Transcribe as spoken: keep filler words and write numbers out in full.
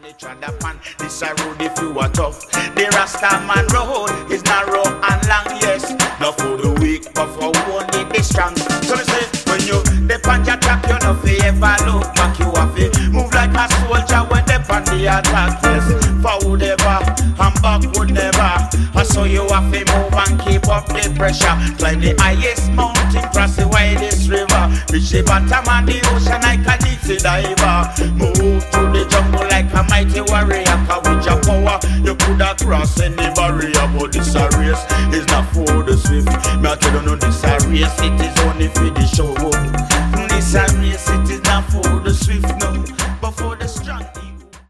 the Chanda pan, this a road if you are tough. The Rasta man road is narrow and long, yes. Not for the weak, but for only the strong. So me say, when you depend your track, you know fi ever look back. You have to move like a soldier when they pan the attack, yes. Forward ever and backward never. And so you have to move and keep up the pressure. Climb the highest mountain, cross the widest river. Reach the bottom of the ocean like a deep sea diver. Move through the jungle like a mighty warrior. Cause with your power, you could have crossed any barrier. But this a race is not for the swift. Me I tell you no, this a race, it is only for the show. This a race, it is not for the swift, no, but for the strong.